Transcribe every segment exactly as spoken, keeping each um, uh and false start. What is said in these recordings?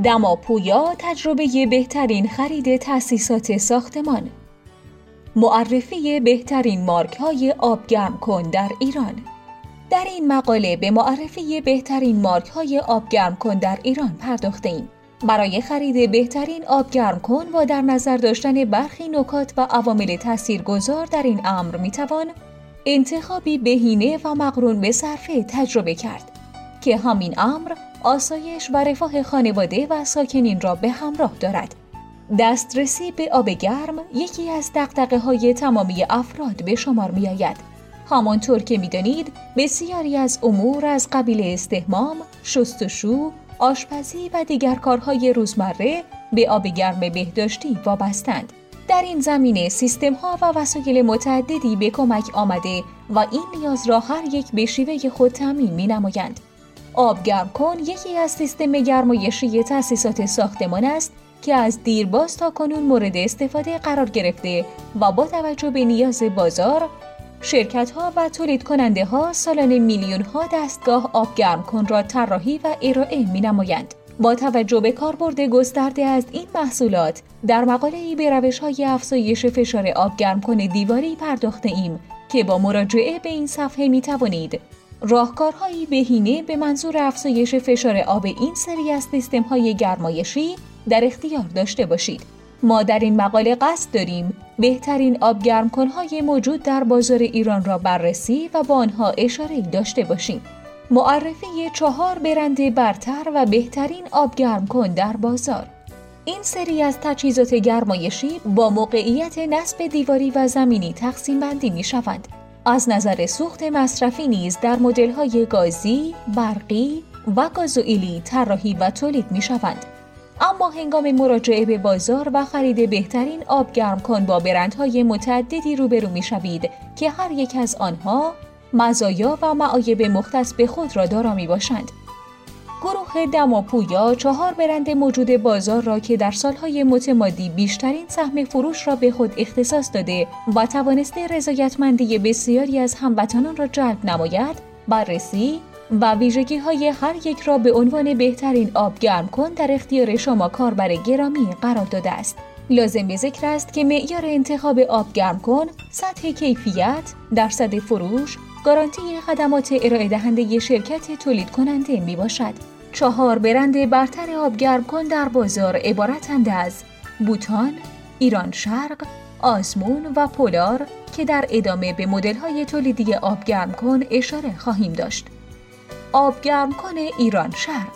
دماپویا تجربه بهترین خرید تأسیسات ساختمان. معرفی بهترین مارک‌های آبگرم کن در ایران. در این مقاله به معرفی بهترین مارک‌های آبگرم کن در ایران پرداخته‌ایم. برای خرید بهترین آبگرم کن و در نظر داشتن برخی نکات و عوامل تاثیرگذار در این امر می‌توان انتخابی بهینه و مقرون به صرفه تجربه کرد که همین امر آسایش و رفاه خانواده و ساکنین را به همراه دارد. دسترسی به آب گرم یکی از دغدغه‌های تمامی افراد به شمار می‌آید. همانطور که می‌دانید بسیاری از امور از قبیل استحمام، شستشو، آشپزی و دیگر کارهای روزمره به آب گرم بهداشتی وابستند. در این زمینه سیستم‌ها و وسایل متعددی به کمک آمده و این نیاز را هر یک به شیوه خود تامین می‌نمایند. آب گرم کن یکی از سیستم گرمایشی تأسیسات ساختمان است که از دیرباز تا کنون مورد استفاده قرار گرفته و با توجه به نیاز بازار، شرکت‌ها و تولید کننده ها سالانه میلیون‌ها دستگاه آب گرم کن را طراحی و ارائه می‌نمایند. با توجه به کاربرد گسترده از این محصولات، در مقاله‌ای به روش‌های افزایش فشار آب گرم کن دیواری پرداخته‌ایم که با مراجعه به این صفحه می‌توانید راهکارهایی بهینه به منظور افزایش فشار آب این سری از سیستم‌های گرمایشی در اختیار داشته باشید. ما در این مقاله قصد داریم بهترین آب گرم کن‌های موجود در بازار ایران را بررسی و با آنها اشاره‌ای داشته باشیم. معرفی چهار برند برتر و بهترین آب گرم کن در بازار. این سری از تجهیزات گرمایشی با موقعیت نصب دیواری و زمینی تقسیم بندی می‌شوند. از نظر سوخت مصرفی نیز در مدل‌های گازی، برقی و گازوئیلی طراحی و تولید می‌شوند. اما هنگام مراجعه به بازار و خرید بهترین آب گرم کن با برندهای متعددی روبرو می‌شوید که هر یک از آنها مزایا و معایب مختص به خود را دارا می‌باشند. گروه دماپویا چهار برند موجود بازار را که در سالهای متمادی بیشترین سهم فروش را به خود اختصاص داده و توانسته رضایتمندی بسیاری از هموطنان را جلب نماید، بررسی و ویژگی‌های هر یک را به عنوان بهترین آب گرم کن در اختیار شما کاربر گرامی قرار داده است. لازم به ذکر است که معیار انتخاب آب گرم کن، سطح کیفیت، درصد فروش، گارانتی خدمات ارائه دهنده شرکت تولید کننده می باشد. چهار برند برتر آب گرم کن در بازار عبارتند از بوتان، ایران شرق، آزمون و پولار که در ادامه به مدل‌های تولیدی آب گرم کن اشاره خواهیم داشت. آب گرم کن ایران شرق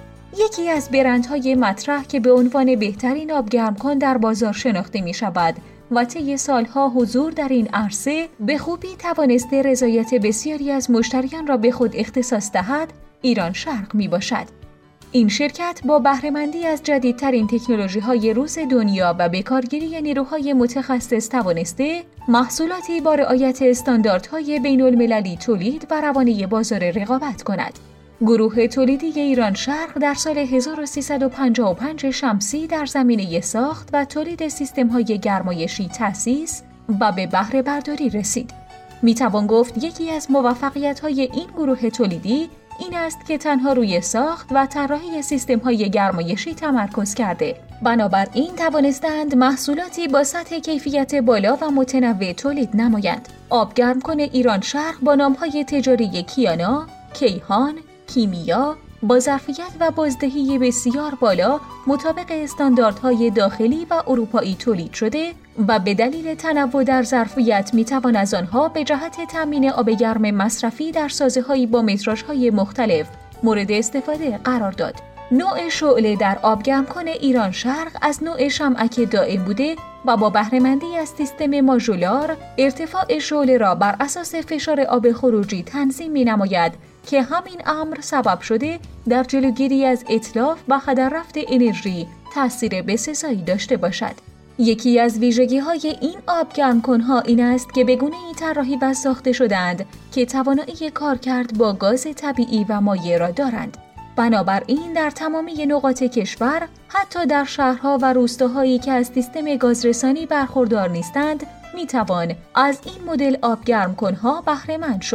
یکی از برندهای مطرح که به عنوان بهترین آب گرم کن در بازار شناخته می شود و طی سالها حضور در این عرصه به خوبی توانسته رضایت بسیاری از مشتریان را به خود اختصاص دهد، ایران شرق می باشد. این شرکت با بهره‌مندی از جدیدترین تکنولوژی‌های روز دنیا و به کارگیری نیروهای متخصص توانسته محصولاتی با رعایت استانداردهای بین‌المللی تولید و روانه بازار رقابت کند. گروه تولیدی ایران شرق در سال هزار و سیصد و پنجاه و پنج شمسی در زمینه ساخت و تولید سیستم‌های گرمایشی تأسیس و به بهره برداری رسید. میتوان گفت یکی از موفقیت‌های این گروه تولیدی این است که تنها روی ساخت و طراحی سیستم‌های گرمایشی تمرکز کرده. بنابراین توانستند محصولاتی با سطح کیفیت بالا و متنوع تولید نمایند. آب گرم کن ایران شرق با نام‌های تجاری کیانا، کیهان، کیمیا با ظرفیت و بازدهی بسیار بالا مطابق استانداردهای داخلی و اروپایی تولید شده و به دلیل تنوع در ظرفیت میتوان از آنها به جهت تامین آب گرم مصرفی در سازه‌هایی با متراژهای مختلف مورد استفاده قرار داد. نوع شعله در آب گرم کن ایران شرق از نوع شمعک دائم بوده و با بهره‌مندی از سیستم ماژولار ارتفاع شعله را بر اساس فشار آب خروجی تنظیم می‌نماید که همین امر سبب شده در جلوگیری از اتلاف و هدر رفت انرژی تأثیر بسزایی داشته باشد. یکی از ویژگی‌های این آب گرم کن‌ها این است که به گونه‌ای طراحی و ساخته شده‌اند که توانایی کارکرد با گاز طبیعی و مایع را دارند. بنابراین در تمامی نقاط کشور، حتی در شهرها و روستاهایی که از سیستم گازرسانی برخوردار نیستند، می‌توان از این مدل آب گرم کن‌ها بهره مند شد.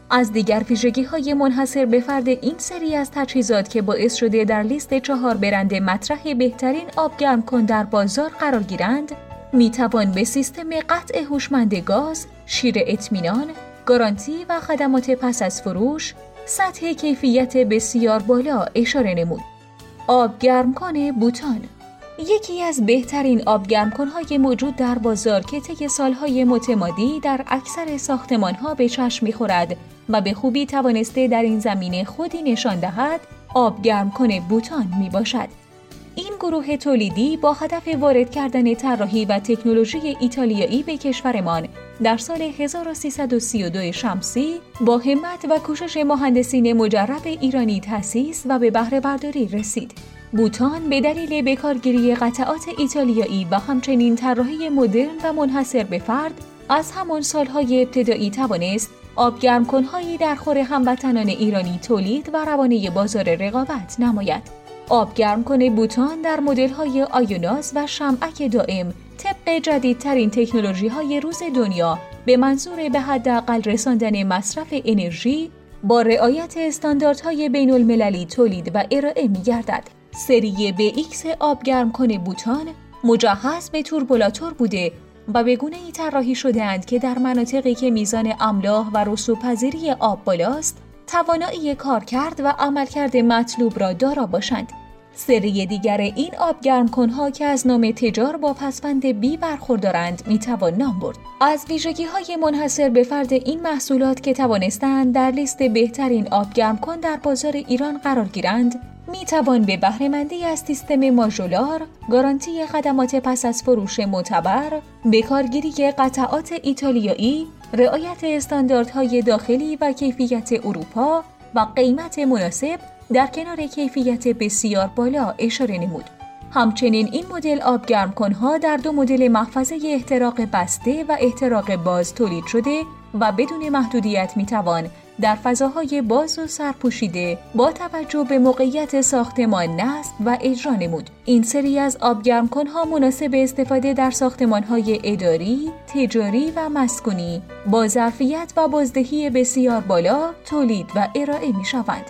از دیگر ویژگی‌های منحصر به فرد این سری از تجهیزات که باعث شده در لیست چهار برند مطرح بهترین آب گرم کن در بازار قرار گیرند، میتوان به سیستم قطع هوشمند گاز، شیر اطمینان، گارانتی و خدمات پس از فروش، سطح کیفیت بسیار بالا اشاره نمود. آب گرم کن بوتان یکی از بهترین آب گرم کن‌های موجود در بازار که طی سال‌های متمادی در اکثر ساختمان‌ها به چشم می‌خورد و به خوبی توانسته در این زمینه خودی نشان دهد، آب گرم کن بوتان میباشد. این گروه تولیدی با هدف وارد کردن طراحی و تکنولوژی ایتالیایی به کشورمان در سال هزار و سیصد و سی و دو شمسی با همت و کوشش مهندسین مجرب ایرانی تأسیس و به بهره برداری رسید. بوتان به دلیل بکارگیری قطعات ایتالیایی و همچنین طراحی مدرن و منحصر به فرد از همان سالهای ابتدایی توانست آب گرم کن‌هایی در خور هموطنان ایرانی تولید و روانه بازار رقابت نماید. آب گرم کن بوتان در مدل‌های آیوناز و شمعک دائم طبق جدیدترین تکنولوژی‌های روز دنیا به منظور به حداقل رساندن مصرف انرژی با رعایت استانداردهای بین‌المللی تولید و ارائه می‌گردد. سری بی ایکس آب گرم کن بوتان مجهز به توربولاتور بوده و به گونه‌ای طراحی شده‌اند که در مناطقی که میزان املاح و رسوب‌پذیری آب بالاست، توانایی کارکرد و عملکرد مطلوب را دارا باشند. سری دیگر این آب گرم کن‌ها که از نام تجار با پسوند بی برخوردارند میتوان نام برد. از ویژگی‌های منحصر به فرد این محصولات که توانستند در لیست بهترین آب گرم کن در بازار ایران قرار گیرند، میتوان به بهره‌مندی از سیستم ماژولار، گارانتی خدمات پس از فروش معتبر، بکارگیری قطعات ایتالیایی، رعایت استانداردهای داخلی و کیفیت اروپا و قیمت مناسب در کنار کیفیت بسیار بالا اشاره نمود. همچنین این مدل آب گرم کن‌ها در دو مدل محفظه احتراق بسته و احتراق باز تولید شده و بدون محدودیت میتوان در فضاهای باز و سرپوشیده با توجه به موقعیت ساختمان نصب و اجرا نمود. این سری از آب گرم کن‌ها مناسب استفاده در ساختمان‌های اداری، تجاری و مسکونی با ظرفیت و بازدهی بسیار بالا تولید و ارائه می‌شوند.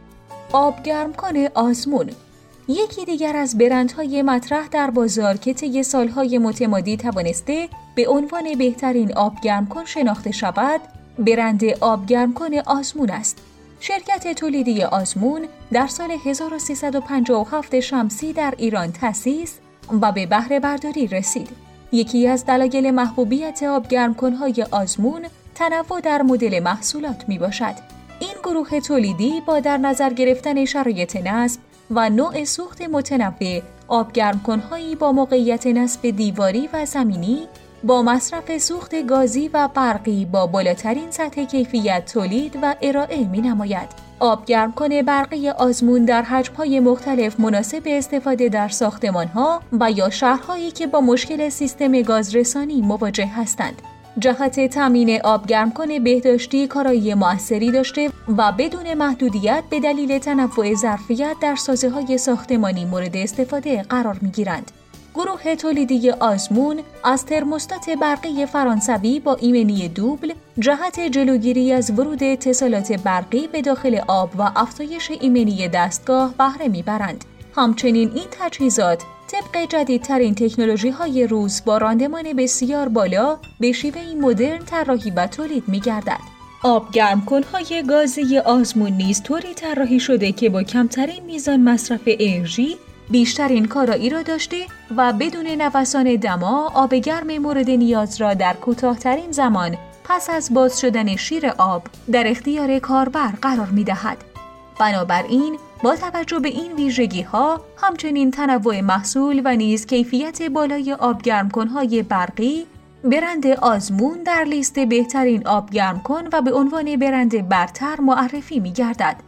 آب گرم کن آزمون یکی دیگر از برندهای مطرح در بازار که طی سالهای متمادی توانسته به عنوان بهترین آب گرم کن شناخته شود، برند آب گرم کن آزمون است. شرکت تولیدی آزمون در سال هزار و سیصد و پنجاه و هفت شمسی در ایران تأسیس و به بهره برداری رسید. یکی از دلایل محبوبیت آب گرم کن‌های آزمون تنوع در مدل محصولات می باشد. این گروه تولیدی با در نظر گرفتن شرایط نصب و نوع سوخت متنوع، آب گرم کن‌هایی با موقعیت نصب دیواری و زمینی با مصرف سوخت گازی و برقی با بالاترین سطح کیفیت تولید و ارائه می‌نماید. آب گرم کن برقی آزمون در حجم‌های مختلف مناسب استفاده در ساختمان‌ها و یا شهرهایی که با مشکل سیستم گازرسانی مواجه هستند. جهت تامین آب گرم کن بهداشتی کارایی مؤثری داشته و بدون محدودیت به دلیل تنوع ظرفیت در سازه‌های ساختمانی مورد استفاده قرار می‌گیرند. گروه تولیدی آزمون از ترموستات برقی فرانسوی با ایمنی دوبل جهت جلوگیری از ورود اتصالات برقی به داخل آب و افزایش ایمنی دستگاه بهره می‌برند. همچنین این تجهیزات طبق جدیدترین تکنولوژی‌های روز با راندمان بسیار بالا به شیوهی مدرن طراحی و تولید می‌گردد. آب گرم کن‌های گازی آزمون نیز طوری طراحی شده که با کمترین میزان مصرف انرژی بیشترین کارایی را داشته و بدون نوسان دما آب گرم مورد نیاز را در کوتاه‌ترین زمان پس از باز شدن شیر آب در اختیار کاربر قرار می‌دهد. بنابراین با توجه به این ویژگی‌ها، همچنین تنوع محصول و نیز کیفیت بالای آب گرم کن‌های برقی، برند آزمون در لیست بهترین آب گرم کن و به عنوان برند برتر معرفی می‌گردد.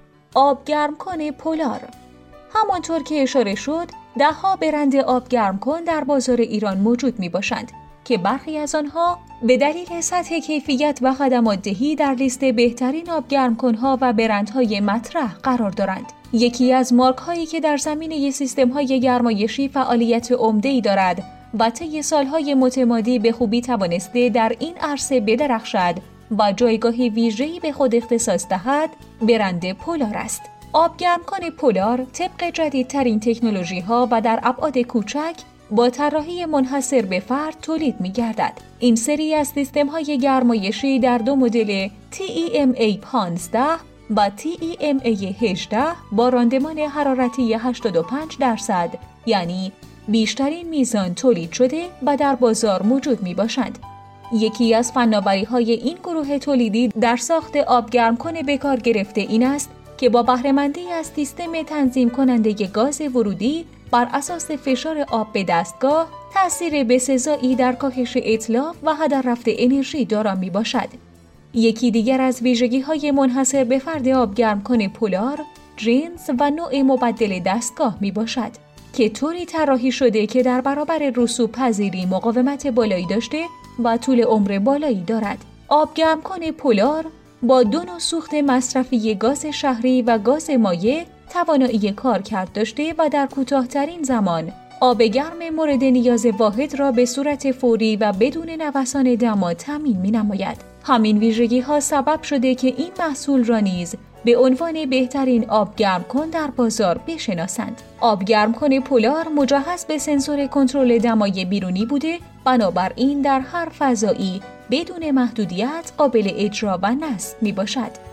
آب گرم کن پولار همانطور که اشاره شد، ده‌ها برند آب گرم کن در بازار ایران موجود می‌باشند که برخی از آنها به دلیل سطح کیفیت و خدمات دهی در لیست بهترین آب گرم کن‌ها و برندهای مطرح قرار دارند. یکی از مارک‌هایی که در زمینه سیستم‌های گرمایشی فعالیت عمده‌ای دارد و طی سال‌های متمادی به خوبی توانسته در این عرصه بدرخشد و جایگاه ویژه‌ای به خود اختصاص دهد برند پولار است. آبگرمکن پولار طبق جدیدترین تکنولوژی‌ها و در ابعاد کوچک با طراحی منحصر به فرد تولید می‌گردد. این سری از سیستم‌های گرمایشی در دو مدل تی ای ام ای پانزده و تی ای ام ای هجده با راندمان حرارتی هشتاد و پنج درصد یعنی بیشترین میزان تولید شده و در بازار موجود میباشند. یکی از فناوری‌های این گروه تولیدی در ساخت آبگرمکن به کار گرفته این است که با بهره‌مندی از سیستم تنظیم کننده گاز ورودی بر اساس فشار آب به دستگاه تأثیر بسزایی در کاهش اتلاف و هدر رفت انرژی دارا میباشد. یکی دیگر از ویژگی‌های منحصر به فرد آبگرمکن پولار جنس و نوع مبدل دستگاه میباشد که طوری طراحی شده که در برابر رسوب پذیری مقاومت بالایی داشته و طول عمر بالایی دارد. آبگرمکن پولار با دو نوع سوخت مصرفی گاز شهری و گاز مایع توانایی کارکرد داشته و در کوتاه‌ترین زمان آب گرم مورد نیاز واحد را به صورت فوری و بدون نوسان دما تامین می‌نماید. همین ویژگی‌ها سبب شده که این محصول را نیز به عنوان بهترین آبگرمکن در بازار بشناسند. آبگرمکن پولار مجهز به سنسور کنترل دمای بیرونی بوده، بنابراین در هر فضایی بدون محدودیت قابل اجرا و نصب میباشد.